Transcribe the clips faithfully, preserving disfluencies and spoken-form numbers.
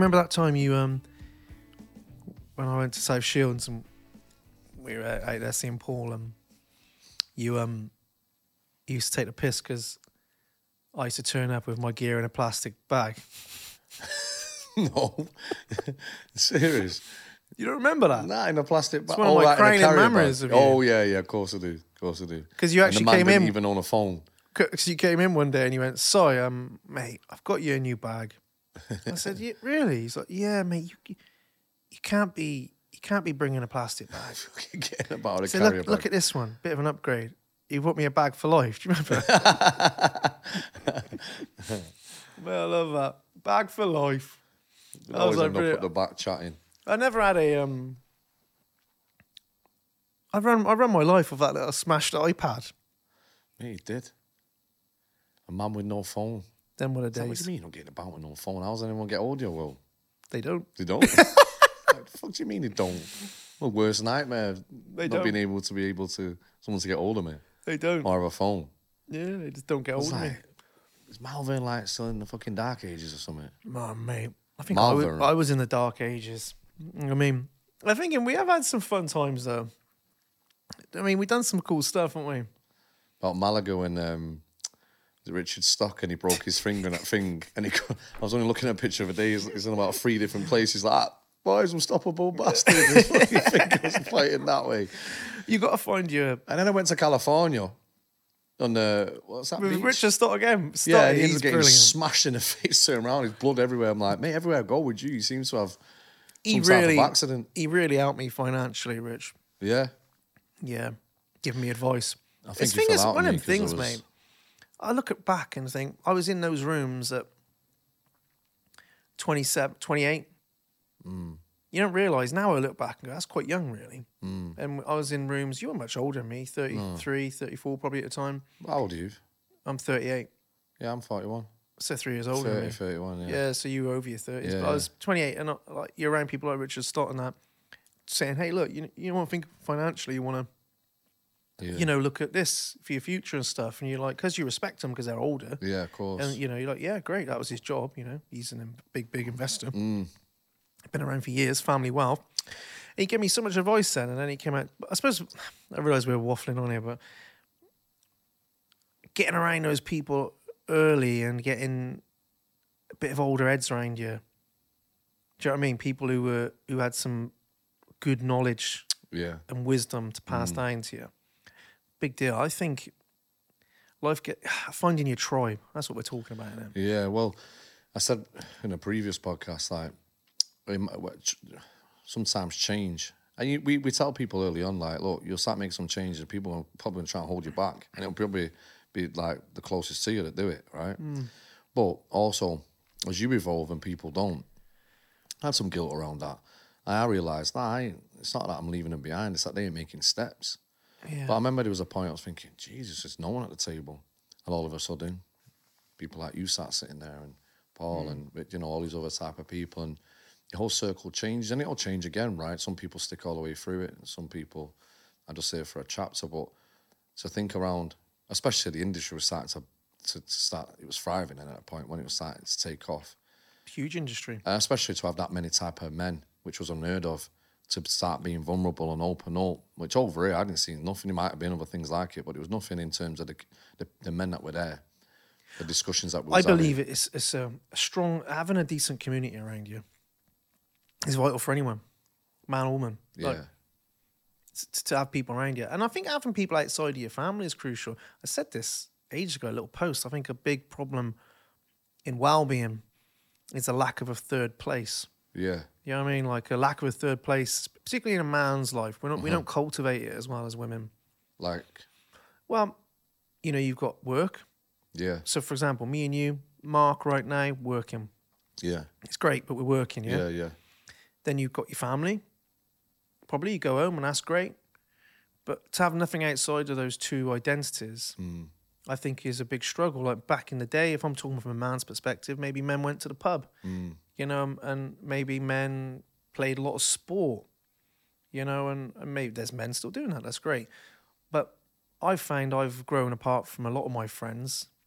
remember that time you um when I went to South Shields and we were out there seeing Paul and you um you used to take the piss because I used to turn up with my gear in a plastic bag. No. Serious? You don't remember that? Nah, in a plastic bag. It's one of oh, my right, in a crowning carrier memories bag. of you. Oh, yeah, yeah, of course I do. Of course I do. Because you actually and the man came didn't in. even on a phone. Because you came in one day and you went, sorry, um, mate, I've got you a new bag. I said, yeah, really? He's like, yeah, mate, you you can't be you can't be bringing a plastic bag. Getting about a So carrier look, bag. look at this one, bit of an upgrade. You bought me a bag for life. Do you remember? Well, I love that. Bag for life. We'd I always was end like, up at the back chatting. I never had a um. I run I run my life with that little smashed iPad. Yeah, you did. A man with no phone. Then what a Is that what days. do you mean not getting about with no phone? How does anyone get audio? Well, They don't. they don't. What the fuck do you mean they don't? Well, worst nightmare. They not don't. being able to be able to someone to get hold of me They don't. or have a phone. Yeah, they just don't get hold It's of me. like, is Malvern like still in the fucking dark ages or something? Oh, mate. I think I was, Malvern. I was in the dark ages. I mean, I think we have had some fun times, though. I mean, we've done some cool stuff, haven't we? About Malaga when um, Richard Stock and he broke his finger in that thing. And he, got- I was only looking at a picture of a day. He's, he's in about three different places. Like, ah, boys, unstoppable bastard. His fucking fingers fighting that way. You got to find your... And then I went to California on the, what's that With beach? Richard Stott again. Stott, Yeah, and he he's was getting brilliant. smashed in the face, turning around, his blood everywhere. I'm like, mate, everywhere I go with you, he seems to have He some really, type of accident. he really helped me financially, Rich. Yeah. Yeah, giving me advice. I think This you thing fell is out one on of me them 'cause I things, was- mate. I look at back and think I was in those rooms at twenty-seven, twenty-eight. Mm. You don't realise now I look back and go, that's quite young, really. Mm. And I was in rooms, you were much older than me, thirty-three, thirty-four probably at the time. How old are you? I'm thirty-eight, Yeah, I'm forty-one. so three years older than thirty, me. thirty-one, yeah. Yeah, so you were over your thirties. Yeah, but I yeah. was twenty-eight, and I, like you're around people like Richard Stott and that, saying, hey, look, you, you want to think financially, you want to, Yeah. you know, look at this for your future and stuff. And you're like, because you respect them because they're older. Yeah, of course. And, you know, you're like, yeah, great, that was his job, you know. He's a big, big investor. Mm. Been around for years, family wealth. And he gave me so much advice then, and then he came out. I suppose, I realise we're waffling on here, but getting around those people early and getting a bit of older heads around you. Do you know what I mean? People who were who had some good knowledge Yeah. and wisdom to pass Mm. down to you. Big deal. I think life get finding your tribe. That's what we're talking about now. Yeah, well, I said in a previous podcast, like, um, what- sometimes change. And you, we, we tell people early on, like, look, you'll start making some changes and people are probably going to try and hold you back. And it'll probably be, like, the closest to you that do it, right? Mm. But also, as you evolve and people don't, I had some guilt around that. And I realised, nah, I ain't, it's not that I'm leaving them behind, it's that they ain't making steps. Yeah. But I remember there was a point I was thinking, Jesus, there's no one at the table. And all of a sudden, people like you sat sitting there and Paul Mm. and, you know, all these other type of people. And the whole circle changes and it'll change again, right? Some people stick all the way through it. And some people, I just say it for a chapter. But to think around, especially the industry was starting to, to, to start, it was thriving at a point when it was starting to take off. Huge industry. Uh, especially to have that many type of men, which was unheard of, to start being vulnerable and open up, which over here I didn't see nothing. It might have been other things like it, but it was nothing in terms of the the, the men that were there, the discussions that we I was believe having. it's it's a, a strong having a decent community around you is vital for anyone, man or woman. Yeah, Like, to, to have people around you, and I think having people outside of your family is crucial. I said this ages ago, a little post. I think a big problem in well-being is a lack of a third place. yeah, You know what I mean? Like a lack of a third place, particularly in a man's life. We don't we Uh-huh. don't cultivate it as well as women. like, Well, you know, you've got work. yeah, So, for example, me and you, Mark, right now, working. yeah, It's great, but we're working, yeah? yeah, yeah, Then you've got your family. Probably you go home and that's great. But to have nothing outside of those two identities, mm. I think is a big struggle. Like back in the day, if I'm talking from a man's perspective, maybe men went to the pub, Mm. you know, and maybe men played a lot of sport, you know, and, and maybe there's men still doing that. That's great. But I've found I've grown apart from a lot of my friends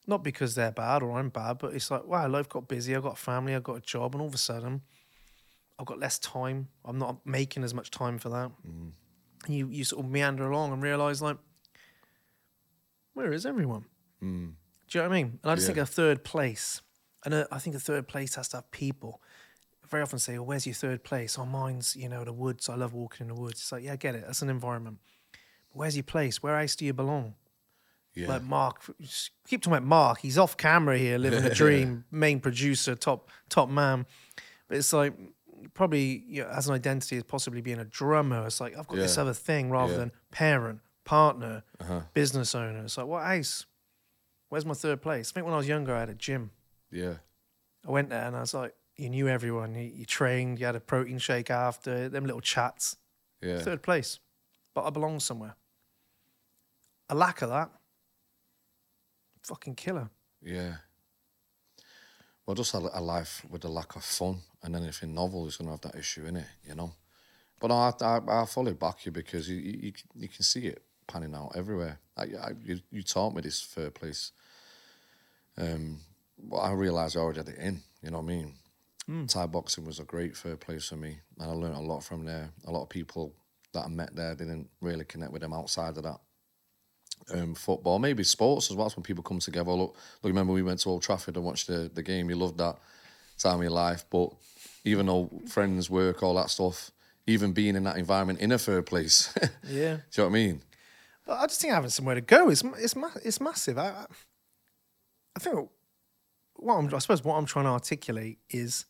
Not because they're bad or I'm bad, but it's like, wow, life got busy. I got a family, I got a job, and all of a sudden, I've got less time. I'm not making as much time for that. Mm. And you, you sort of meander along and realize, like, where is everyone? Mm. Do you know what I mean? And I just Yeah. think a third place, and uh, I think a third place has to have people. I very often say, well, where's your third place? Oh, mine's, you know, the woods. I love walking in the woods. It's like, yeah, I get it. That's an environment. But where's your place? Where else do you belong? Yeah. Like Mark, just keep talking about Mark. He's off camera here, living a dream, main producer, top top man. But it's like, probably, you know, as an identity as possibly being a drummer. It's like, I've got this Yeah. other thing rather Yeah. than parent, partner, Uh-huh. business owner. It's like, what else? Where's my third place? I think when I was younger, I had a gym. Yeah. I went there and I was like, you knew everyone. You, you trained, you had a protein shake after, them little chats. Yeah. Third place. But I belong somewhere. A lack of that, fucking killer. Yeah. Well, just a, a life with a lack of fun, and anything novel is going to have that issue in it, you know. But I, I, I fully back you because you, you, you can see it panning out everywhere. I, I, you, you taught me this third place. Um, but I realised I already had it in, you know what I mean? Mm. Thai boxing was a great third place for me, and I learned a lot from there. A lot of people that I met there didn't really connect with them outside of that. Um, football, maybe sports as well. That's when people come together. Look, look, remember we went to Old Trafford and watched the, the game. You loved that time of your life. But even though friends, work, all that stuff, even being in that environment in a third place, Yeah. do you know what I mean? But I just think having somewhere to go is it's ma- it's massive. I, I think what I'm, I suppose what I'm trying to articulate is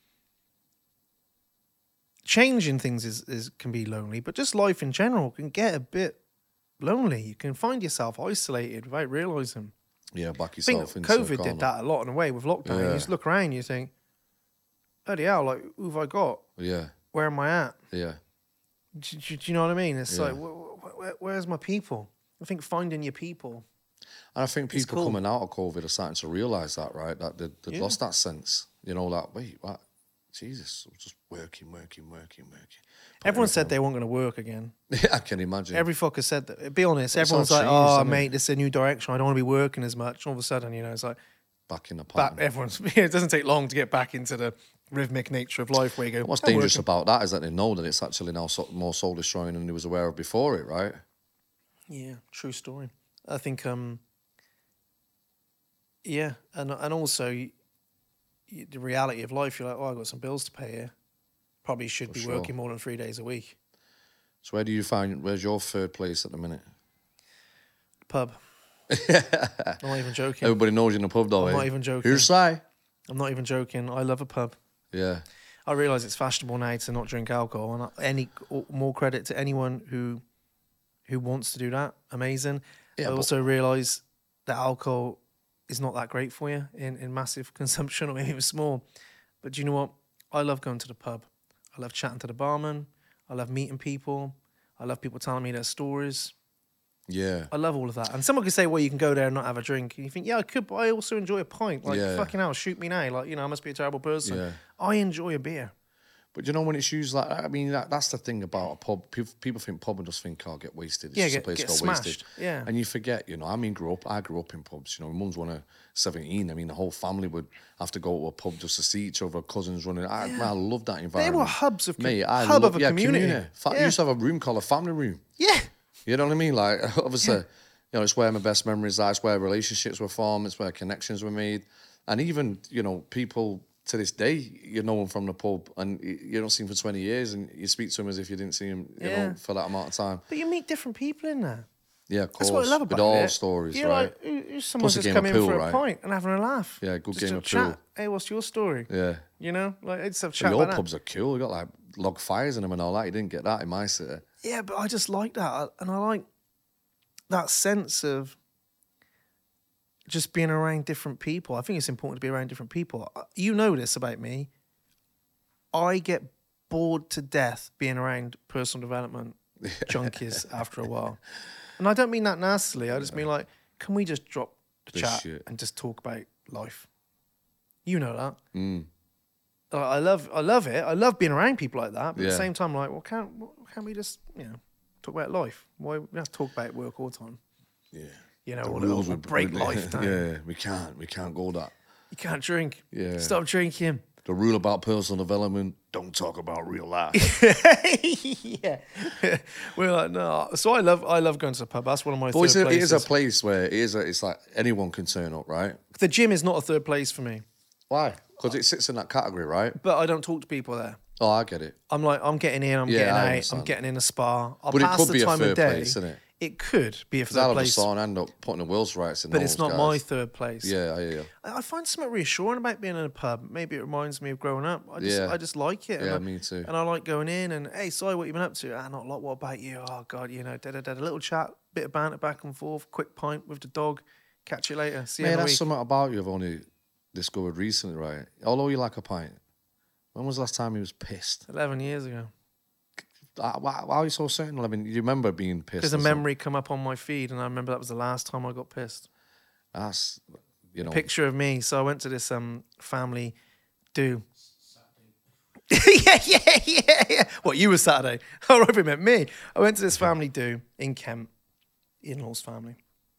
changing things is, is can be lonely, but just life in general can get a bit lonely. You can find yourself isolated without realising. Yeah, back I think yourself into a COVID corner. did that a lot in a way with lockdown. Yeah. You just look around, you think, bloody hell, like, who have I got? Yeah, Where am I at? yeah, Do, do, do you know what I mean? It's Yeah. like, wh- wh- where's my people? I think finding your people. and I think It's people cool. coming out of COVID are starting to realise that, right? That they, they've Yeah. lost that sense. You know, like, wait, what? Jesus, I was just working, working, working, working. But Everyone said everything- they weren't going to work again. Yeah, I can imagine. Every fucker said that. Be honest, It's everyone's all like, changed, oh, hasn't it? mate, this is a new direction. I don't want to be working as much. All of a sudden, you know, it's like, Back in the back, pattern. everyone's, it doesn't take long to get back into the rhythmic nature of life where you go, What's "I'm dangerous working." about that is that they know that it's actually now so, more soul destroying than they was aware of before it, right? Yeah, true story. I think, um, yeah, and and also you, you, the reality of life. You're like, oh, I got some bills to pay here. Probably should For be sure. working more than three days a week. So where do you find, where's your third place at the minute? Pub. I'm not even joking. Everybody knows you in the pub, though, I'm eh? not even joking. Who's Si? I'm not even joking. I love a pub. Yeah. I realise it's fashionable now to not drink alcohol, and any more credit to anyone who who wants to do that. Amazing. Yeah, I but- also realise that alcohol is not that great for you in, in massive consumption or even small. But do you know what? I love going to the pub. I love chatting to the barman. I love meeting people. I love people telling me their stories. Yeah. I love all of that. And someone could say, well, you can go there and not have a drink. And you think, yeah, I could, but I also enjoy a pint. Like, Yeah. fucking hell, shoot me now. Like, you know, I must be a terrible person. Yeah. I enjoy a beer. But you know when it's used like I mean that, that's the thing about a pub. People, people think pub and just think, "Oh, get wasted." It's Yeah, just get- a place get to go smashed. wasted. Yeah. And you forget, you know. I mean, grew up. I grew up in pubs. You know, my mum's one of seventeen. I mean, the whole family would have to go to a pub just to see each other. Cousins running. I, man, I love that They environment. were hubs of com- Mate, I hub love, of a yeah, community. Fa- Yeah. I used to have a room called a family room. Yeah. You know what I mean? Like, obviously, you know, it's where my best memories are. It's where relationships were formed. It's where connections were made. And even, you know, people to this day, you know them from the pub and y- you don't see them for twenty years and you speak to them as if you didn't see them, you Yeah. know, for that amount of time. But you meet different people in there. Yeah, of course. That's what I love about With all it. stories, You're right? like, who- who's someone Plus a just game come of in pool, for a right? pint and having a laugh. Yeah, good Just game to of chat. pool. Hey, what's your story? Yeah. You know, like it's a But chat your like that. pubs are cool. You got like log fires in them and all that. You didn't get that in my city. Yeah, but I just like that, and I like that sense of just being around different people. I think it's important to be around different people. You know this about me. I get bored to death being around personal development junkies after a while. And I don't mean that nastily. I just mean like, can we just drop the This chat shit. and just talk about life? You know that. Mm. Uh, I love, I love it. I love being around people like that. But at Yeah. the same time, like, well, can't, well, can't we just, you know, talk about life? Why we have to talk about work all the time? Yeah. you know, The or rules it'll would break would- life down. Yeah, we can't. We can't go that. You can't drink. Yeah. Stop drinking. The rule about personal development: don't talk about real life. yeah. We're like, no. So I love I love going to the pub. That's one of my But third it's a, it places. is a place where it is. A, it's like anyone can turn up, right? The gym is not a third place for me, Why? Because it sits in that category, right? but I don't talk to people there. Oh, I get it. I'm like, I'm getting in, I'm Yeah, getting I out, I'm understand. getting in a spa. I'll But it pass could the be a time third of day. place, isn't it? It could be a Because out third of the place, song, end up putting the wheels rights in. but those it's not guys. my third place. Yeah, I hear you. I I find something reassuring about being in a pub. Maybe it reminds me of growing up. I just, Yeah. I just like it. Yeah, and I, me too. And I like going in and, hey, sorry, what you been up to? Ah, not a lot. What about you? Oh God, you know, da da da. A little chat, bit of banter back and forth, quick pint with the dog. Catch you later. See you Man, in a that's week. something about you I've only discovered recently, right? Although you like a pint, when was the last time you was pissed? Eleven years ago. Uh, Why, why are you so certain? I mean, you remember being pissed? Because a or something? memory come up on my feed, and I remember that was the last time I got pissed. That's, you know. Picture of me. So I went to this um family do. yeah, yeah, yeah, yeah. What, you were Saturday? Oh, I meant me. I went to this family do in Kent, in-laws family.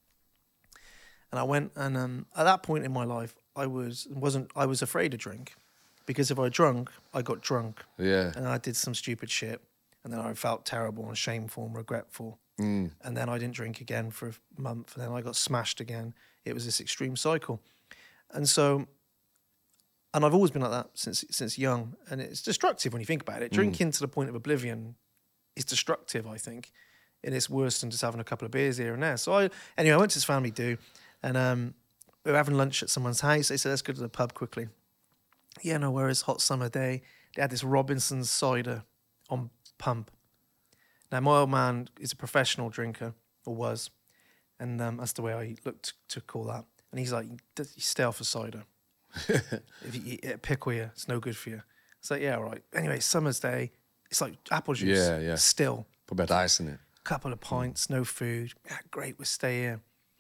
And I went, and um, at that point in my life, I was wasn't I was afraid to drink, because if I drunk, I got drunk, Yeah. and I did some stupid shit, and then I felt terrible and shameful and regretful, Mm. and then I didn't drink again for a month, and then I got smashed again. It was this extreme cycle, and so, and I've always been like that since since young, and it's destructive when you think about it. Drinking to the point of oblivion is destructive, I think, and it's worse than just having a couple of beers here and there. So I, anyway, I went to this family do, and um, we were having lunch at someone's house. They said, let's go to the pub quickly. Yeah, no worries, hot summer day. They had this Robinson's cider on pump. Now, my old man is a professional drinker, or was, and um, that's the way I look to, to call that. And he's like, you stay off of cider. If you eat a pickle you, it's no good for you. It's like, yeah, all right. Anyway, summer's day, it's like apple juice. Yeah, yeah. Still, Put a bit of ice in it. couple of pints, no food. Yeah, great, we'll stay here.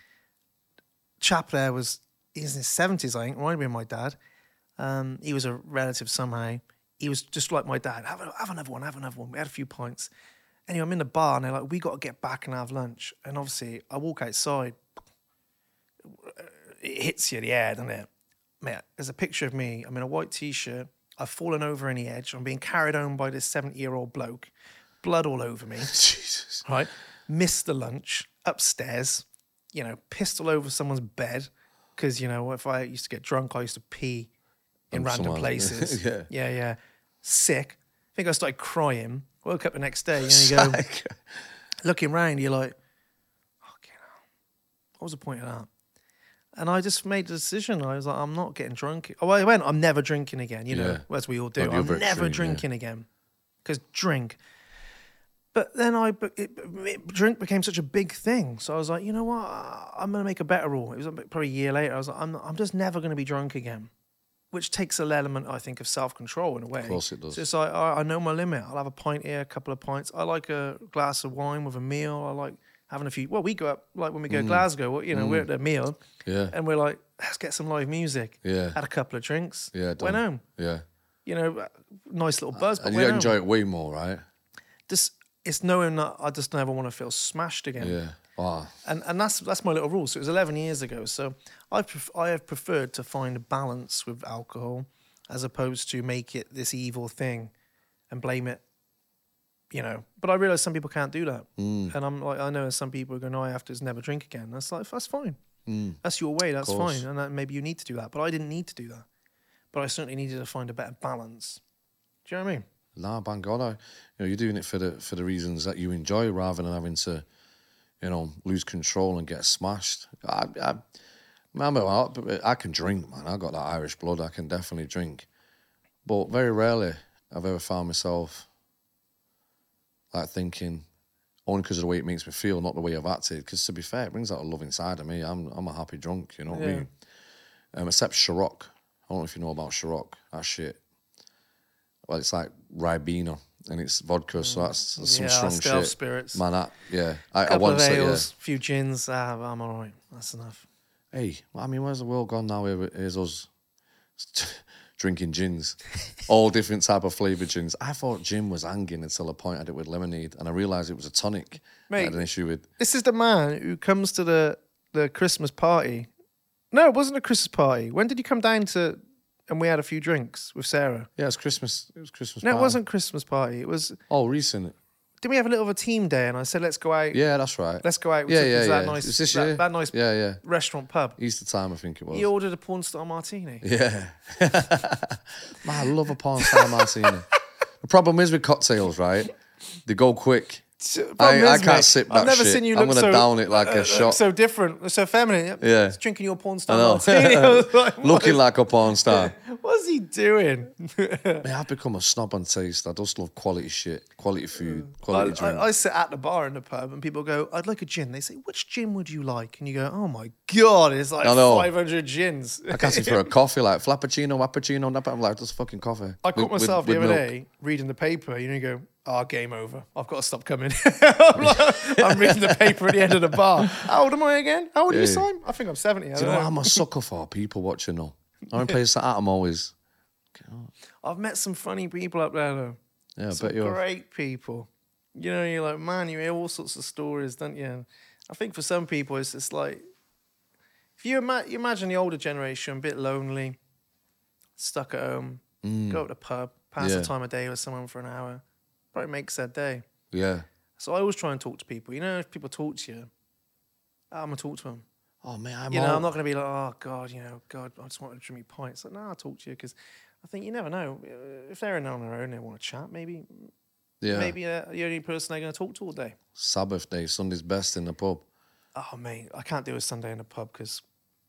Chap there was, he's in his seventies, I think, reminded me of my dad. Um, he was a relative somehow. He was just like my dad. Have, a, have another one, have another one. We had a few pints. Anyway, I'm in the bar and they're like, we got to get back and have lunch. And obviously, I walk outside. It hits you in the air, doesn't it? Mate, there's a picture of me. I'm in a white t-shirt. I've fallen over on the edge. I'm being carried home by this seventy-year-old bloke. Blood all over me. Jesus. Right? Missed the lunch upstairs. You know, pissed all over someone's bed. Because, you know, if I used to get drunk, I used to pee in On random someone. places. Yeah. Yeah, yeah. Sick. I think I started crying. Woke up the next day and you go, Psych. looking round, you're like, fucking hell. What was the point of that? And I just made the decision. I was like, I'm not getting drunk. Oh, I went, I'm never drinking again, you know, Yeah. as we all do. On the I'm other never extreme, yeah. drinking again. Because drink. But then I, it, it, drink became such a big thing. So I was like, you know what? I'm going to make a better rule. It was probably a year later. I was like, I'm, I'm just never going to be drunk again. Which takes an element, I think, of self-control in a way. Of course it does. So it's like, I, I know my limit. I'll have a pint here, a couple of pints. I like a glass of wine with a meal. I like having a few. Well, we go up, like when we go to Glasgow, well, you know, we're at the meal. Yeah. And we're like, let's get some live music. Yeah. Had a couple of drinks. Yeah, Went done. home. Yeah. You know, nice little buzz. But And you went enjoy home. it way more, right? Just, it's knowing that I just never want to feel smashed again. Yeah. Wow. And and that's that's my little rule. So it was eleven years ago. So I pref- I have preferred to find a balance with alcohol, as opposed to make it this evil thing, and blame it. You know. But I realise some people can't do that. Mm. And I'm like, I know some people are going, no, I have to just never drink again. That's like, that's fine. Mm. That's your way. That's course. fine. And that, maybe you need to do that. But I didn't need to do that. But I certainly needed to find a better balance. Do you know what I mean? Nah, bang on. I, you know, you're doing it for the for the reasons that you enjoy, rather than having to, you know, lose control and get smashed. I, I, man, I, I can drink, man. I got that Irish blood. I can definitely drink, but very rarely I've ever found myself like thinking, only because of the way it makes me feel, not the way I've acted. Because to be fair, it brings out a love inside of me. I'm I'm a happy drunk, you know what I Yeah. mean? Um, except Ciroc. I don't know if you know about Ciroc. That shit. Well, it's like Ribena and it's vodka, so that's, that's some Yeah, strong stealth shit. spirits. Man, that, yeah. I, I Couple once of said, yeah. ales, few gins. Ah, I'm all right. That's enough. Hey, I mean, where's the world gone now? Here- Here's us drinking gins, all different type of flavoured gins. I thought gin was hanging until I pointed it with lemonade, and I realised it was a tonic. I Mate. had an issue with. This is the man who comes to the the Christmas party. No, it wasn't a Christmas party. When did you come down to, and we had a few drinks with Sarah? Yeah, it's Christmas. It was Christmas. No, party. it wasn't Christmas party. It was. Oh, recent. Didn't we have a little of a team day? And I said, let's go out. Yeah, that's right. Let's go out. We Yeah, took- yeah, was that yeah. nice, It's this that, year. that nice Yeah, yeah. restaurant pub. Easter time, I think it was. He ordered a porn star martini. Yeah. Man, I love a porn star martini. The problem is with cocktails, right? They go quick. Problem I, I is, can't mate, sip that I've never shit. seen you I'm look gonna so, down it like uh, a shot. So different, so feminine. Yeah. He's drinking your porn I star know. martini. I was like, what Looking is- like a porn star. What's he doing? Man, I've become a snob on taste. I just love quality shit, quality food, I, quality drink. I, I sit at the bar in the pub and people go, I'd like a gin. They say, which gin would you like? And you go, oh my God, it's like I know. five hundred gins. I can't see for a coffee, like Flappuccino, Appuccino, nap- I'm like, just fucking coffee. I caught With- with- myself with the other milk. day reading the paper. You know, you go, oh, game over. I've got to stop coming. I'm, like, I'm reading the paper at the end of the bar. How old am I again? How old are you, Yeah. Simon? I think I'm seventy. I Do you don't know know. what I'm a sucker for? People watching though. I'm in places like that, I'm always, I've met some funny people up there, though. yeah, I Some bet you're. great people. You know, you're like, man, you hear all sorts of stories, don't you? And I think for some people, it's just like, if you, ima- you imagine the older generation, a bit lonely, stuck at home, go to the pub, pass Yeah. the time of day with someone for an hour, probably makes their day. Yeah. So I always try and talk to people. You know, if people talk to you, I'm going to talk to them. Oh man, I'm You know, all- I'm not going to be like, oh, God, you know, God, I just want to drink me pints. Like, no, I'll talk to you because I think you never know. If they're in on their own, they want to chat, maybe yeah. maybe uh, the only person they're going to talk to all day. Sabbath day, Sunday's best in the pub. Oh, mate, I can't do a Sunday in the pub because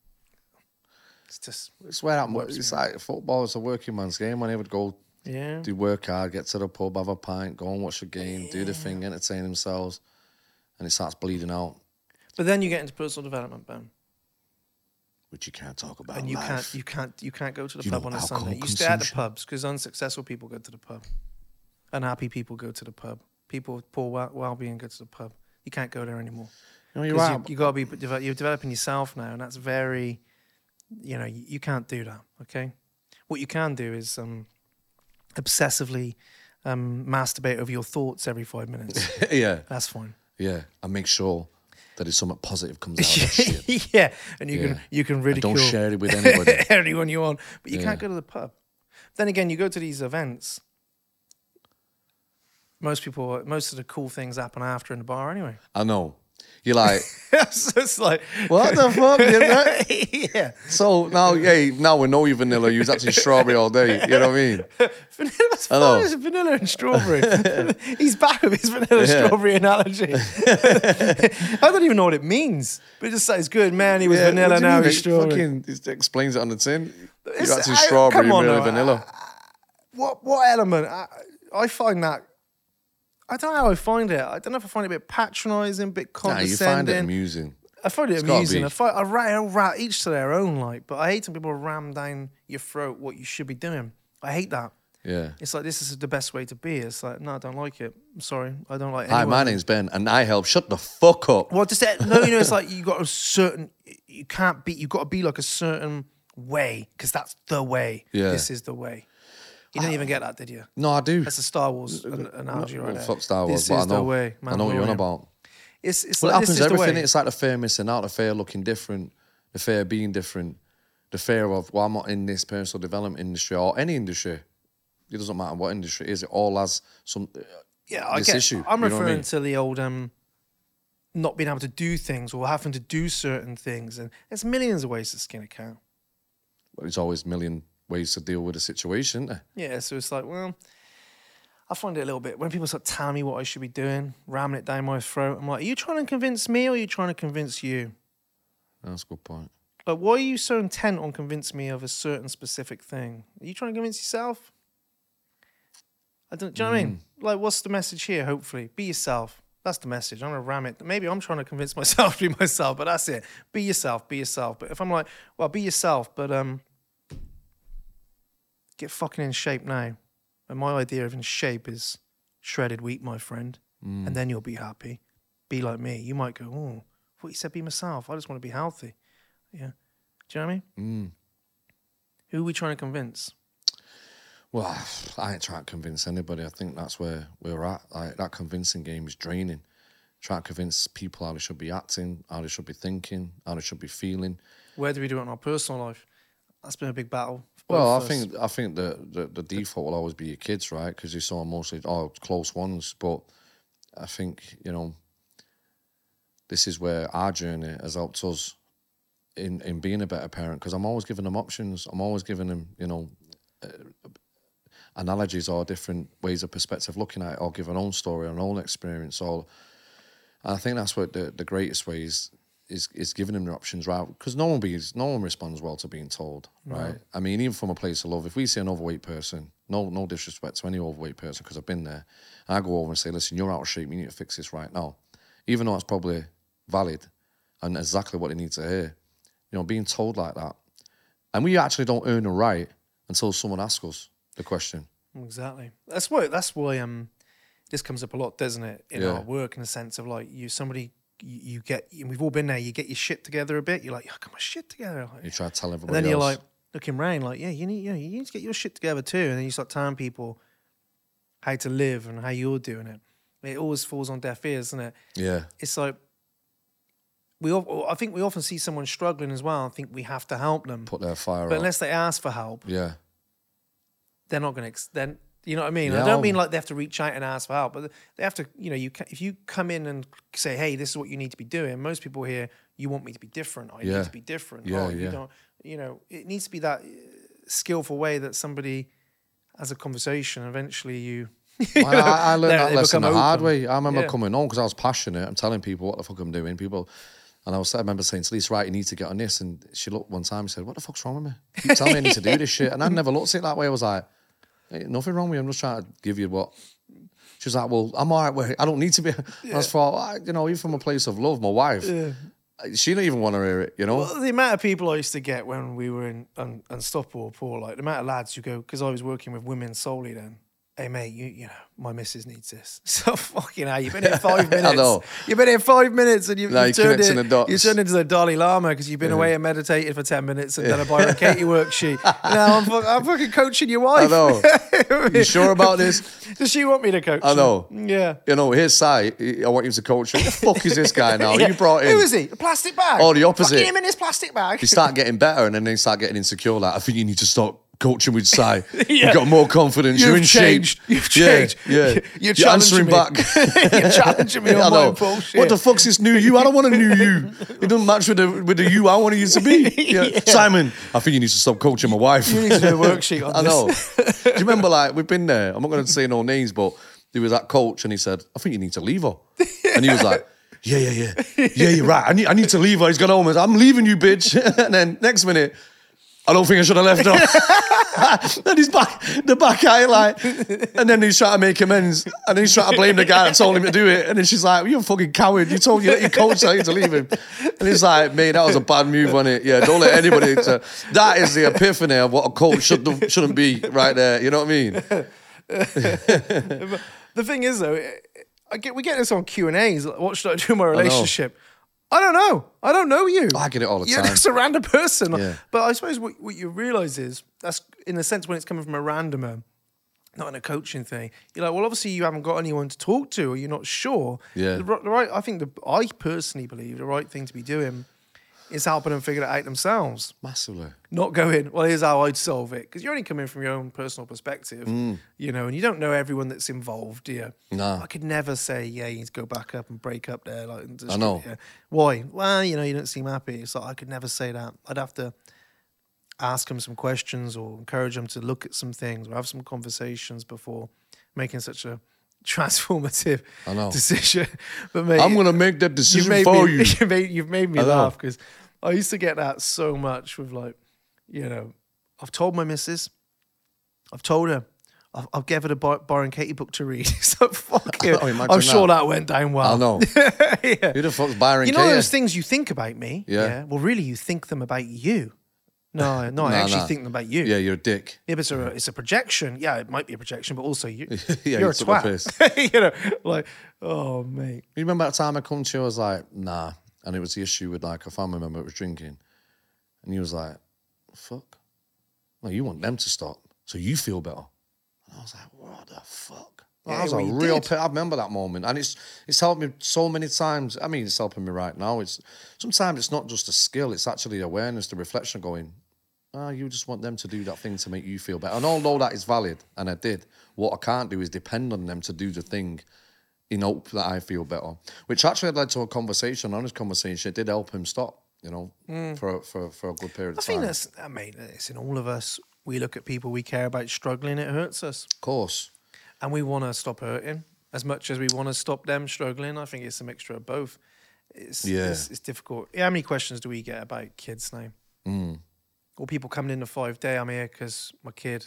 it's just, It's where I'm. Works, It's like football. It's a working man's game. When he would go yeah. do work hard, get to the pub, have a pint, go and watch a game, do the thing, entertain themselves, and it starts bleeding out, But then you get into personal development, Ben, which you can't talk about. and you life. can't, you can't, you can't go to the You pub know, on a alcohol Sunday. You stay at the consumption. pubs because unsuccessful people go to the pub, unhappy people go to the pub, people with poor well- well-being go to the pub. You can't go there anymore. You know, you're 'Cause right. You, you got to be develop, you're developing yourself now, and that's very, you know, you, you can't do that. Okay, what you can do is um, obsessively um, masturbate over your thoughts every five minutes. yeah, That's fine. yeah. And make sure that it's something positive comes out of that shit. yeah, and you Yeah. can you can And ridicule don't share it with anybody. anyone you want, but you Yeah. can't go to the pub. Then again, you go to these events. Most people, most of the cool things happen after in the bar anyway. I know. You're like, so it's like, what the fuck? You know? yeah, So now, yeah, now we know you vanilla. You was actually strawberry all day. You know what I mean? Vanilla's I know. fine. It's vanilla and strawberry. He's back with his vanilla Yeah. strawberry analogy. I don't even know what it means, but it just sounds good. Man, he was Yeah, vanilla, what do you now mean? he's It strawberry. Fucking, it explains it on the tin. It's- You're actually I- strawberry, come on really now. vanilla. What what element? I, I find that. I don't know how I find it. I don't know if I find it a bit patronising, a bit Nah, you condescending. find it amusing. I find it It's gotta amusing. be. I find I rat, rat each to their own, like. But I hate when people ram down your throat what you should be doing. I hate that. Yeah. It's like this is the best way to be. It's like no, I don't like it. I'm sorry, I don't like. Hi, anyone. my name's Ben, and I help. Shut the fuck up. Well, just that, no, you know, it's like you got a certain. You can't be. You got to be like a certain way because that's the way. Yeah. This is the way. You didn't even get that, did you? No, I do. That's a Star Wars an- analogy, right Well, there. fuck Star Wars, This but is I know. the way. I know what you're on Mandalorian. about. It's it's Well, like it this happens is the everything. way. It's like the fear missing out, the fear looking different, the fear being different, the fear of, well, I'm not in this personal development industry or any industry. It doesn't matter what industry it is. It all has some. Yeah, I this get. issue, I'm you know what I referring mean? to the old um, not being able to do things or having to do certain things, and there's millions of ways to skin a cat. But there's always a million ways to deal with a situation. Isn't there? Yeah, so it's like, well, I find it a little bit when people start telling me what I should be doing, ramming it down my throat. I'm like, are you trying to convince me or are you trying to convince you? That's a good point. Like, why are you so intent on convincing me of a certain specific thing? Are you trying to convince yourself? I don't. Do you know what I mean? Like, what's the message here? Hopefully, be yourself. That's the message. I'm gonna ram it. Maybe I'm trying to convince myself to be myself, but that's it. Be yourself. Be yourself. But if I'm like, well, be yourself, but um, get fucking in shape now. And my idea of in shape is shredded wheat, my friend, and then you'll be happy. Be like me. You might go, oh, what you said, be myself. I just want to be healthy. Yeah. Do you know what I mean? Mm. Who are we trying to convince? Well, I ain't trying to convince anybody. I think that's where we're at. Like, that convincing game is draining. trying to convince people how they should be acting, how they should be thinking, how they should be feeling. Where do we do it in our personal life? That's been a big battle. for both Well, I of us. think I think the, the, the default will always be your kids, right? Because you saw mostly oh close ones. But I think, you know, this is where our journey has helped us in, in being a better parent. Because I'm always giving them options. I'm always giving them, you know, uh, analogies or different ways of perspective looking at it, or give an own story, an own experience. Or and I think that's what the, the greatest way is. Is, is giving them the options, right? Because no one be, no one responds well to being told, right? No. I mean, even from a place of love, if we see an overweight person, no no disrespect to any overweight person, because I've been there, and I go over and say, listen, you're out of shape, you need to fix this right now. Even though it's probably valid and exactly what they need to hear, you know, being told like that. And we actually don't earn a right until someone asks us the question. Exactly. That's why, that's why um, this comes up a lot, doesn't it, in Yeah. our work, in the sense of like, you somebody... You, you get, and we've all been there. You get your shit together a bit. You're like, I got my shit together. Like, You try to tell and everybody then you're else. like looking round, like, yeah, you need, yeah, you need to get your shit together too. And then you start telling people how to live and how you're doing it. It always falls on deaf ears, doesn't it? Yeah, It's like we. al- I think we often see someone struggling as well. I think we have to help them, put their fire but out. unless they ask for help, Yeah, they're not going to. Then you know what I mean. I Yeah, don't I'll- mean like they have to reach out and ask for help, but they have to. You know, you ca- if you come in and say, "Hey, this is what you need to be doing." Most people here, you want me to be different. I Yeah. need to be different. Yeah, oh, you yeah. don't. You know, it needs to be that uh, skillful way that somebody has a conversation. Eventually, you. Well, I, I learned they- that they lesson the become hard open. way. I remember Yeah. coming home because I was passionate. I'm telling people what the fuck I'm doing. People, and I was I remember saying to Lisa, right, you need to get on this. And she looked one time and said, what the fuck's wrong with me? Keep telling me I need to do this shit. And I never looked at it that way. I was like, hey, nothing wrong with you. I'm just trying to give you what. She was like, well, I'm all right with it. I don't need to be. I was thought, I, you know, even from a place of love, my wife, she didn't even want to hear it, you know? Well, the amount of people I used to get when we were in un, Unstoppable, Paul, like the amount of lads who go, because I was working with women solely then. Hey mate, you you know my missus needs this. So fucking hell, you've been here five minutes. know. You've been here five minutes, and you, Now you've you're turned connecting it. the dots. You turned into the Dalai Lama because you've been away and meditated for ten minutes and done a Byron Katie worksheet. Now I'm, fuck- I'm fucking coaching your wife. I know. You sure about this? Does she want me to coach? I her? know. Yeah. You know, here's Si. I want you to coach him. Who the fuck is this guy now? Yeah. You brought in. Who is he? A plastic bag. Oh, the opposite. Fucking him in his plastic bag. You start getting better and then they start getting insecure. Like, I think you need to stop coaching with Si. Yeah. You've got more confidence. You've You're in changed. shape. You've Yeah, changed. Yeah. You're You're challenging answering me. back. You're challenging me I on know. my bullshit. What the fuck's this new you? I don't want a new you. It doesn't match with the with the you I wanted you to be. Yeah. Simon, I think you need to stop coaching my wife. You need to do a worksheet on I this. know. Do you remember, like, we've been there. I'm not going to say no names, but there was that coach and he said, I think you need to leave her. And he was like, yeah, yeah, yeah. Yeah, you're right. I need, I need to leave her. He's gone home and said, I'm leaving you, bitch. And then next minute, I don't think I should have left her. Then he's back, the back eye, like, and then he's trying to make amends, and then he's trying to blame the guy that told him to do it, and then she's like, well, "You're a fucking coward. You told you let your coach tell you to leave him." And he's like, "Mate, that was a bad move, wasn't it? Yeah, don't let anybody." To, that is the epiphany of what a coach should shouldn't be, right there. You know what I mean? The thing is, though, I get we get this on Q and A's. Like, what should I do in my relationship? I, don't know. I don't know you. I get it all the You're time. just a random person. Yeah. But I suppose what, what you realise is that's in the sense when it's coming from a randomer, not in a coaching thing. You're like, well, obviously you haven't got anyone to talk to, or you're not sure. Yeah. The, ri- the right. I think the I personally believe the right thing to be doing is helping them figure it out themselves. Massively. Not going, well, here's how I'd solve it. Because you're only coming from your own personal perspective, Mm. you know, and you don't know everyone that's involved, do you? Nah. I could never say, yeah, you need to go back up and break up there. Like, and just- I know. yeah. Why? Well, you know, you don't seem happy. It's like, I could never say that. I'd have to ask them some questions or encourage them to look at some things or have some conversations before making such a transformative I know. decision. But mate, I'm gonna make that you've decision made for me, you. you've made, you've made me I know. laugh because I used to get that so much with like, you know, I've told my missus, I've told her, I've, I've given her a Bar- Byron Katie book to read. So fuck it. know, imagine I'm sure that. that went down well. I know. Yeah. Who the fuck's Byron You know Katie? those things you think about me? Yeah. Well, really, you think them about you. No, no, I Nah, actually nah. think them about you. Yeah, you're a dick. Yeah, but it's a, it's a projection. Yeah, it might be a projection, but also you, Yeah, you're you a took the twat. You know, like, oh, mate. You remember that time I come to you, I was like, nah. And it was the issue with like a family member that was drinking. And he was like, fuck. No, you want them to stop. So you feel better. And I was like, what the fuck? That Yeah, was well, a you real did. pit. I remember that moment, and it's it's helped me so many times. I mean, it's helping me right now. It's sometimes it's not just a skill; it's actually awareness, the reflection, going, ah, you just want them to do that thing to make you feel better. And although that is valid, and I did, what I can't do is depend on them to do the thing in hope that I feel better. Which actually led to a conversation, an honest conversation. It did help him stop, you know, for for for a good period I of think time. that's, I mean, it's in all of us. We look at people we care about struggling, it hurts us. Of course. And we want to stop hurting as much as we want to stop them struggling. I think it's a mixture of both. It's, Yeah. it's, it's difficult. How many questions do we get about kids now? Mm. Or people coming in the five day, I'm here because my kid,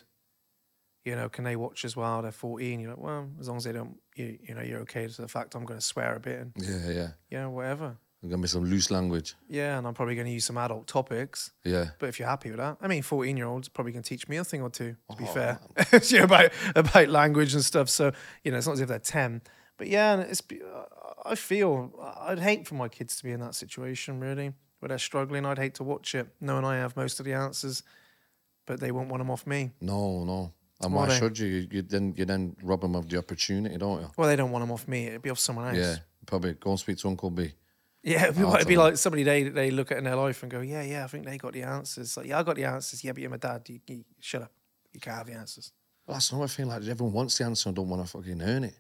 you know, can they watch as well? They're fourteen. You're like, well, as long as they don't, you, you know, you're okay to the fact I'm going to swear a bit and, Yeah, yeah. you know, whatever. There's going to be some loose language. Yeah, and I'm probably going to use some adult topics. Yeah. But if you're happy with that, I mean, fourteen-year-olds probably can teach me a thing or two, to be Oh, fair, you know, about, about language and stuff. So, you know, it's not as if they're ten. But yeah, and it's, I feel, I'd hate for my kids to be in that situation, really, where they're struggling. I'd hate to watch it, knowing I have most of the answers, but they won't want them off me. No, no. And Why why they- should you? You, you then you then rob them of the opportunity, don't you? Well, they don't want them off me. It'd be off someone else. Yeah. Probably go and speak to Uncle B. Yeah, it'd be, I'll like, it'd be tell like somebody they they look at in their life and go, yeah, yeah, I think they got the answers. Like, yeah, I got the answers. Yeah, but you're my dad. You, you shut up. You can't have the answers. Well, that's another thing. Like everyone wants the answer and don't want to fucking earn it.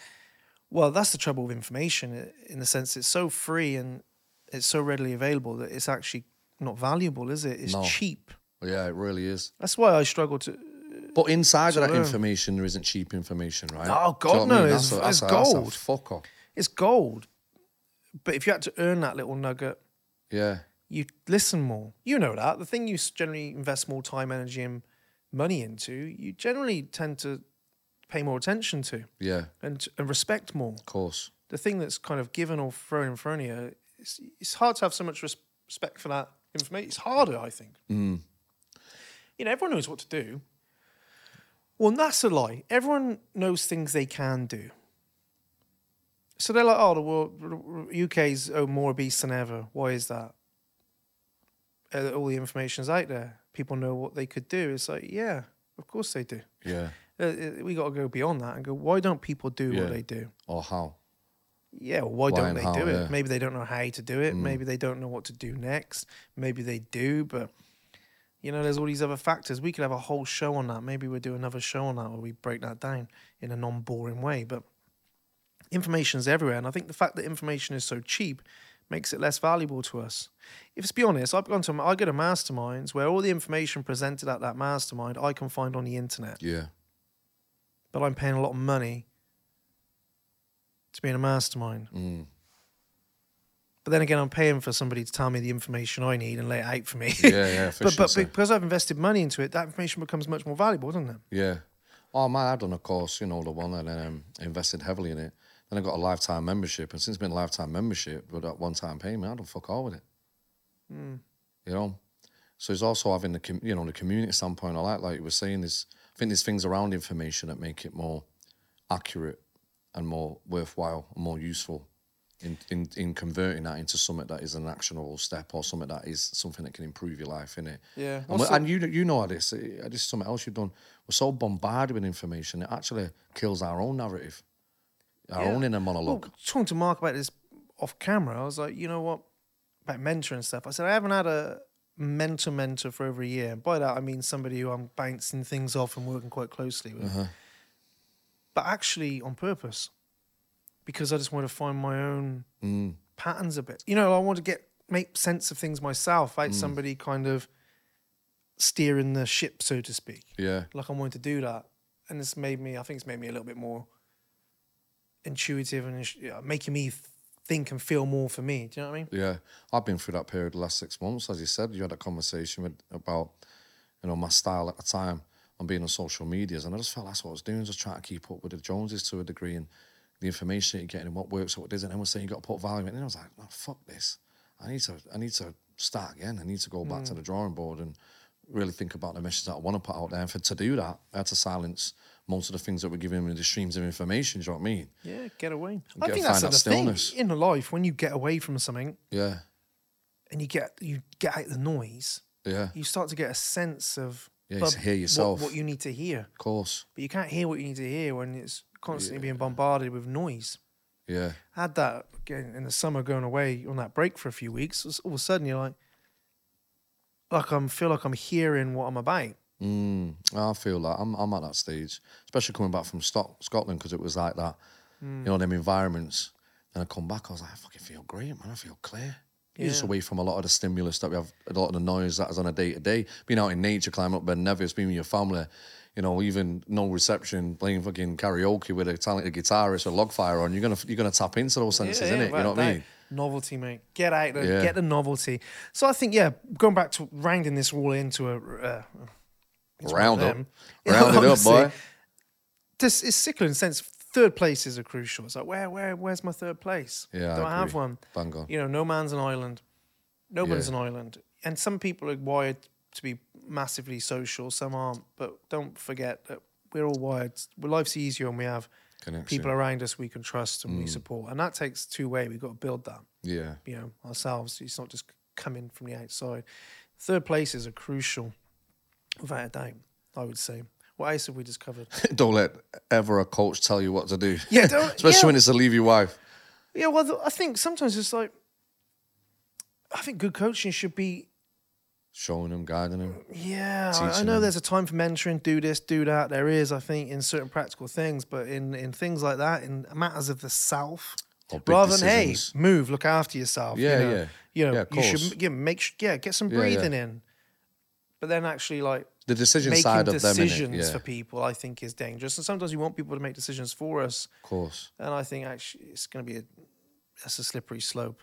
Well, that's the trouble with information, i- in the sense it's so free and it's so readily available that it's actually not valuable, is it? It's No. cheap. Yeah, it really is. That's why I struggle to. But inside So of that learn. information, there isn't cheap information, right? Oh, Do you know God, what I mean? no, That's it's- a- that's it's a- that's a gold. fuck off. It's gold. But if you had to earn that little nugget, Yeah, you listen more. You know that. The thing you s- generally invest more time, energy, and money into, you generally tend to pay more attention to yeah, and, and respect more. of course. The thing that's kind of given or thrown in front of you, it's, it's hard to have so much res- respect for that information. It's harder, I think. Mm. You know, everyone knows what to do. Well, and that's a lie. Everyone knows things they can do. So they're like, oh, the world, U K's oh, more obese than ever. Why is that? Uh, all the information's out there. People know what they could do. It's like, yeah, of course they do. Yeah. Uh, uh, we got to go beyond that and go, why don't people do Yeah. what they do? Or how? Yeah, well, why, Why don't and they how, do it? yeah. Maybe they don't know how to do it. Mm. Maybe they don't know what to do next. Maybe they do, but you know, there's all these other factors. We could have a whole show on that. Maybe we'll do another show on that where we break that down in a non-boring way. But information's everywhere, and I think the fact that information is so cheap makes it less valuable to us. If let's be honest, I've gone to I go to masterminds where all the information presented at that mastermind I can find on the internet, Yeah. but I'm paying a lot of money to be in a mastermind. Mm. But then again, I'm paying for somebody to tell me the information I need and lay it out for me. Yeah, yeah. but but efficiency. because I've invested money into it, that information becomes much more valuable, doesn't it? Yeah. Oh, man, I've done a course, you know, the one, and then um, invested heavily in it. Then I got a lifetime membership, and since it's been a lifetime membership with that one-time payment, I don't fuck all with it. Mm. You know? So it's also having the, com- you know, the community standpoint. I like, like you were saying, is I think there's things around information that make it more accurate and more worthwhile and more useful in, in, in converting that into something that is an actionable step or something that is something that can improve your life, innit? Yeah. And, we- and you you know how this, uh, this is something else you've done. We're so bombarded with information, it actually kills our own narrative, our Yeah. own inner monologue. Well, talking to Mark about this off camera, I was like, you know what, about mentor and stuff. I said, I haven't had a mentor mentor for over a year. And by that, I mean somebody who I'm bouncing things off and working quite closely with. Uh-huh. But actually on purpose, because I just want to find my own Mm. patterns a bit. You know, I want to get make sense of things myself. I had Mm. somebody kind of steering the ship, so to speak. Yeah, Like I wanted to do that. And it's made me, I think it's made me a little bit more intuitive and you know, making me think and feel more for me. Do you know what I mean? yeah. I've been through that period the last six months. As you said, you had a conversation with, about, you know, my style at the time on being on social medias. And I just felt that's what I was doing, just trying to keep up with the Joneses to a degree and the information that you're getting and what works and what doesn't. And everyone's saying you got to put value in it. And I was like, no, fuck this. I need to, I need to start again. I need to go back to the drawing board and really think about the message that I want to put out there. And for to do that, I had to silence most of the things that were giving me the streams of information. Do you know what I mean? Yeah, get away. Get- I think find that's that the stillness. thing in life when you get away from something Yeah, and you get you get out the noise, yeah, you start to get a sense of Yeah, you bub- hear yourself. what, what you need to hear. of course. But you can't hear what you need to hear when it's constantly Yeah. being bombarded with noise. Yeah. I had that again in the summer going away on that break for a few weeks. All of a sudden, you're like, like I'm feel like I'm hearing what I'm about. Mm, I feel like I'm I'm at that stage, especially coming back from Stock, Scotland, because it was like that, Mm. you know, them environments. And I come back, I was like, I fucking feel great, man. I feel clear. You're just Yeah. away from a lot of the stimulus that we have, a lot of the noise that is on a day to day. Being out in nature, climbing up Ben Nevis, being with your family, you know, even no reception, playing fucking karaoke with a talented guitarist or log fire on. You're gonna you're gonna tap into those senses, Yeah, yeah, innit? You know without what I doubt. mean? Novelty, mate. Get out there, Yeah. get the novelty. So I think, yeah, going back to rounding this all into a uh, into one Round of up, them. round it up, Honestly, boy. This is sickly in the sense. Third places are crucial. It's like, where, where, where's my third place? Yeah, Do I I, have agree. one? Bang on. You know, no man's an island. Nobody's Yeah. an island. And some people are wired to be massively social. Some aren't. But don't forget that we're all wired. Well, life's easier when we have Connection. people around us we can trust and Mm. we support. And that takes two way. We've got to build that. Yeah. You know, ourselves. It's not just coming from the outside. Third places are crucial, without a doubt, I would say. What else have we discovered? Don't let ever a coach tell you what to do. Yeah, don't- Especially yeah. when it's to leave your wife. Yeah, well, th- I think sometimes it's like, I think good coaching should be, Showing them, guiding them. yeah, I, I Teaching know them. there's a time for mentoring, do this, do that. There is, I think, in certain practical things, but in, in things like that, in matters of the self, Or big rather than, hey, decisions. move, look after yourself. Yeah, you know, yeah. You know, Yeah, of you course. should yeah, make sure, yeah, get some Yeah, yeah. breathing in. But then actually, like, The decision making side of them, innit? decisions Yeah, for people, I think, is dangerous. And sometimes we want people to make decisions for us. of course. And I think actually it's going to be a, that's a slippery slope,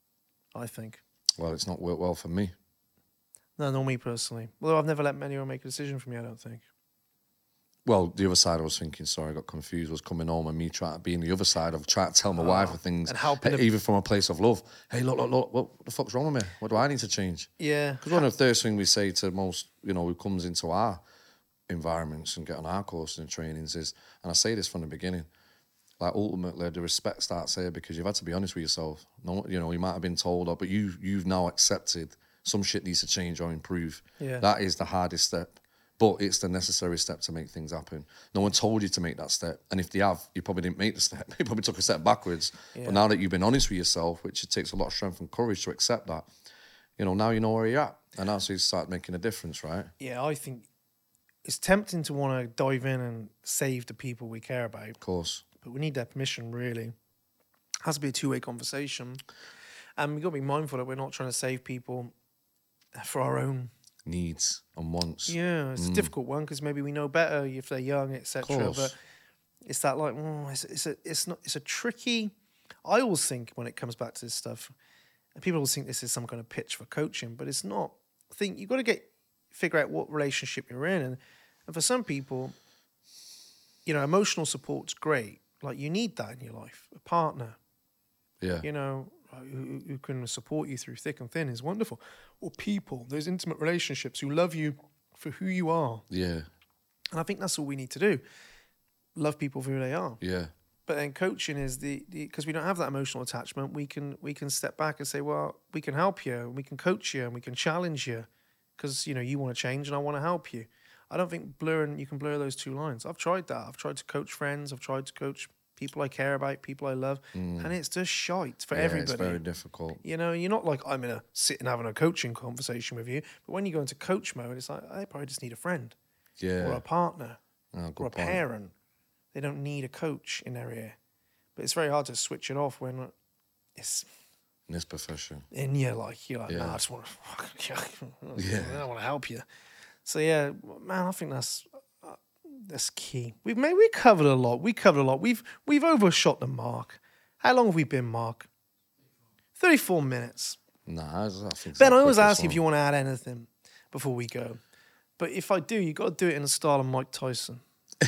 I think. Well, it's not worked well for me. No, not me personally. Although I've never let anyone make a decision for me, I don't think. Well, the other side I was thinking, sorry, I got confused, was coming home and me trying to be in the other side of trying to tell my wife of things, and helping hey, them. even from a place of love. Hey, look, look, look, what the fuck's wrong with me? What do I need to change? Yeah. Because one of the first things we say to most, you know, who comes into our environments and get on our courses and trainings is, and I say this from the beginning, like ultimately the respect starts here because you've had to be honest with yourself. No, you know, you might have been told, or, but you you've now accepted some shit needs to change or improve. Yeah. That is the hardest step, but it's the necessary step to make things happen. No one told you to make that step, and if they have, you probably didn't make the step. You probably took a step backwards. Yeah. But now that you've been honest with yourself, which it takes a lot of strength and courage to accept that, you know, now you know where you're at, and that's how you start making a difference, right? Yeah, I think it's tempting to want to dive in and save the people we care about, Of course. but we need their permission, really. It has to be a two-way conversation. And we've got to be mindful that we're not trying to save people for our own. Needs and wants. Yeah, it's a difficult one because maybe we know better if they're young, et cetera. Course. But it's that like, mm, it's, it's a, it's not, it's a tricky. I always think when it comes back to this stuff, and people always think this is some kind of pitch for coaching, but it's not. I think you've got to get figure out what relationship you're in, and, and for some people, you know, emotional support's great. Like you need that in your life, a partner. Yeah. You know, who, who can support you through thick and thin is wonderful. Or people, those intimate relationships who love you for who you are. Yeah. And I think that's all we need to do. Love people for who they are. Yeah. But then coaching is the, because we don't have that emotional attachment, we can we can step back and say, well, we can help you, and we can coach you, and we can challenge you, because you know you want to change and I want to help you. I don't think blurring you can blur those two lines. I've tried that. I've tried to coach friends. I've tried to coach people I care about, people I love, and it's just shite for Yeah, everybody. it's very difficult. You know, you're not like I'm in a sitting having a coaching conversation with you, but when you go into coach mode, it's like I probably just need a friend Yeah. or a partner Oh, good or a point. parent. They don't need a coach in their ear. But it's very hard to switch it off when it's In this profession. in you. Like you're like, Yeah. nah, I just want to, Yeah. I want to help you. So yeah, man, I think that's uh, that's key. We've made we covered a lot. We covered a lot. We've we've overshot the mark. How long have we been, Mark? Thirty-four minutes. Nah, I, I think it's Ben, the I always quickest ask you if one. you want to add anything before we go. But if I do, you got to do it in the style of Mike Tyson.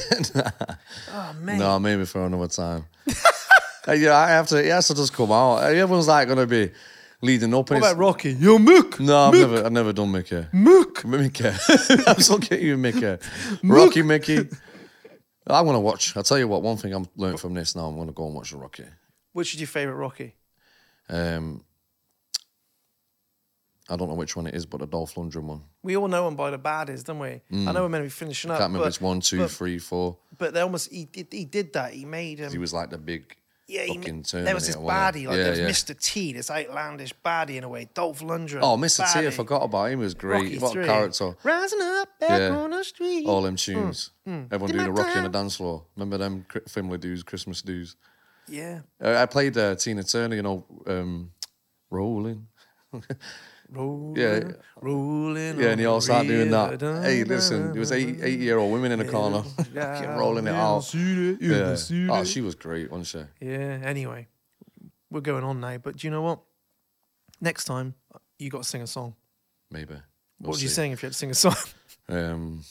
Oh man. No, maybe for another time. Uh, yeah, I have to. It has to just come out. Uh, Everyone's like going to be leading up. What and about it's- Rocky? Yo, Mook. No, I've Mook. never, I've never done Mickey. Mook. Mickey. I'm still getting you, Mickey. Rocky, Mickey. I'm gonna watch. I'll tell you what. One thing I'm learning from this now. I'm gonna go and watch the Rocky. Which is your favourite Rocky? Um, I don't know which one it is, but the Dolph Lundgren one. We all know them by the baddies, don't we? Mm. I know we're meant to be finishing up. I can't remember but, it's one, two, but, three, four. But they almost he did he did that. He made um, He was like the big yeah. He fucking ma- there was this Terminator, wasn't he? baddie, like Yeah, there was yeah. Mister T, this outlandish baddie in a way. Dolph Lundgren. Oh, Mister T, I baddie. forgot about him. He was great. Rocky What three. a character. Rising up back Yeah. on the street. All them tunes. Everyone Did doing my a Rocky on the time. dance floor. Remember them Cri- family dues, Christmas dues? Yeah. Uh, I played uh, Tina Turner, you know, um, Rolling. Rolling, Yeah. rolling. Yeah, and they all started doing that. river. Hey, listen, there was eight eight-year-old women in the corner fucking rolling it out. Yeah. Oh, she was great, wasn't she? Yeah, anyway, we're going on now, but do you know what? Next time, you got to sing a song. Maybe. We'll what would you see. sing if you had to sing a song? Um,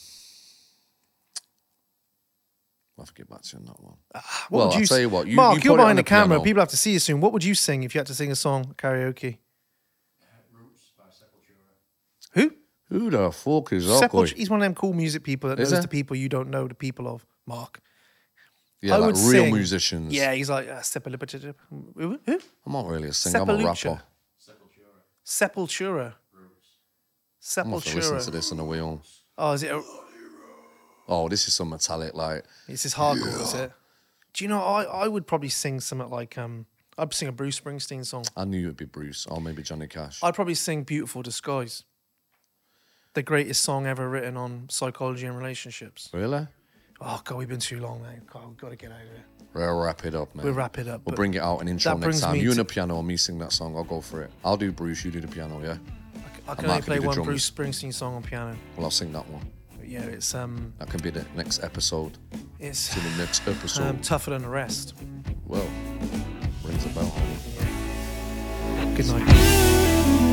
I'll have to get back to you on that one. What well, would I'll you tell s- you what. You, Mark, you you're put it on behind the, camera. piano. People have to see you soon. What would you sing if you had to sing a song karaoke? Who? Who the fuck is that Sepultura. guy? He's one of them cool music people that Is knows he? the people you don't know the people of. Mark. Yeah, I like would real sing- musicians. Yeah, he's like uh, Sepultura. Who? Who? I'm not really a singer. I'm a Sepultura. rapper. Sepultura. I'm gonna have to listen to Sepultura. this on the way home. Oh, is it? A, Oh, this is some metallic, like It's just hardcore, is it? Do you know? I, I would probably sing something like um. I'd sing a Bruce Springsteen song. I knew it'd be Bruce or maybe Johnny Cash. I'd probably sing "Beautiful Disguise," the greatest song ever written on psychology and relationships. Really? Oh God, we've been too long, man. God, we've got to get out of here. We'll wrap it up, man. We'll wrap it up. We'll but bring it out an intro that next brings time. me You and to- the piano or me sing that song. I'll go for it. I'll do Bruce, you do the piano, yeah? I can Mark only can play do the one drums. Bruce Springsteen song on piano. Well, I'll sing that one. But yeah, it's um, That can be the next episode. it's To the next episode. um, tougher than the rest. Well, rings a bell. Good night.